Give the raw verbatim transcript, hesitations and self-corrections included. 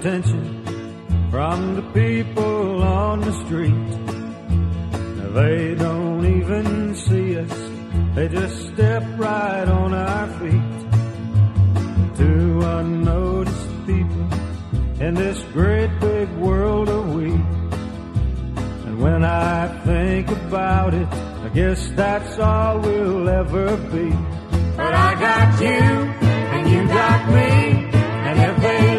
attention from the people on the street. They don't even see us, they just step right on our feet. Two unnoticed people in this great big world of we. And when I think about it, I guess that's all we'll ever be. But I got you, and you got me, and if they